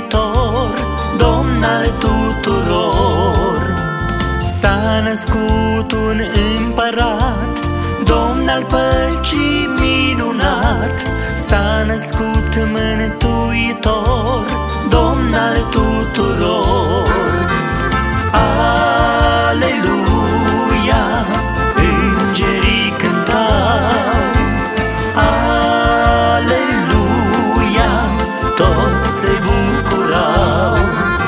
Mântuitor, Domn al tuturor. S-a născut un împărat, Domn al păcii minunat. S-a născut Mântuitor, Domn al tuturor. Aleluia, îngerii cântau, aleluia, toți se bucurau.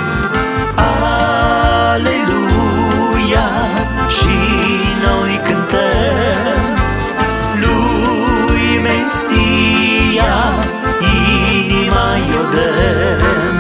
Aleluia, și noi cântăm lui Mesia, inima-i-o dăm.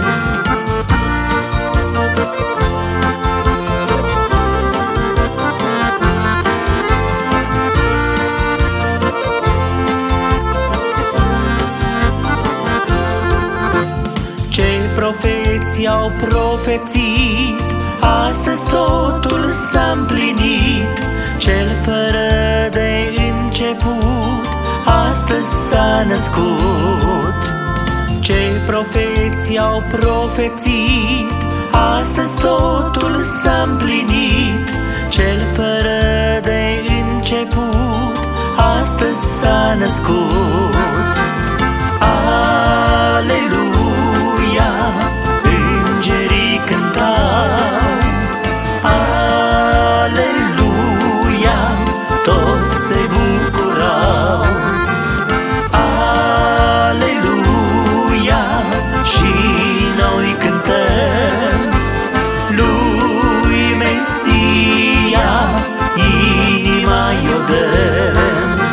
Ce profeții au profețit, astăzi totul s-a împlinit. Cel fără de început, astăzi s-a născut. Ce profeții au profețit, astăzi totul s-a împlinit. Cel fără de început, astăzi s-a născut. Aleluia, îngerii cântau, aleluia, toți se bucurau. Aleluia, și noi cântăm lui Mesia, inima-i-o dăm.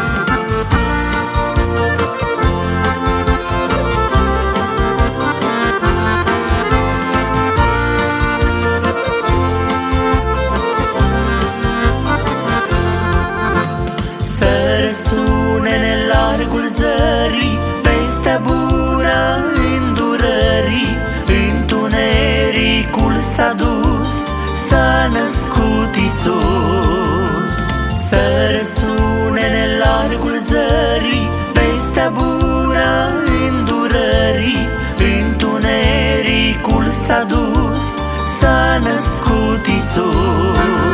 Vestea bună îndurării, întunericul s-a dus, s-a născut Iisus. Să răsune în largul zării, vestea bună îndurării, întunericul s-a dus, s-a născut Iisus.